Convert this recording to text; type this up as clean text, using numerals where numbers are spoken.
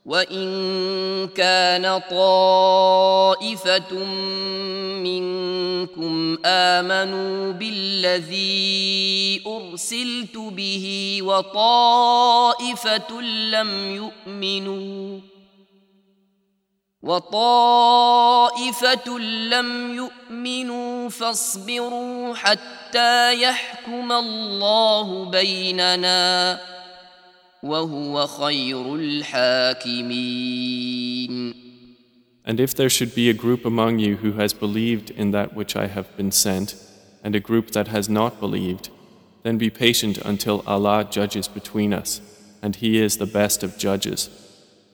وإن كان طائفة منكم آمنوا بالذي أرسلت به وطائفة لم يؤمنوا فاصبروا حتى يحكم الله بيننا وهو خير الحاكمين. And if there should be a group among you who has believed in that which I have been sent, and a group that has not believed, then be patient until Allah judges between us, and He is the best of judges.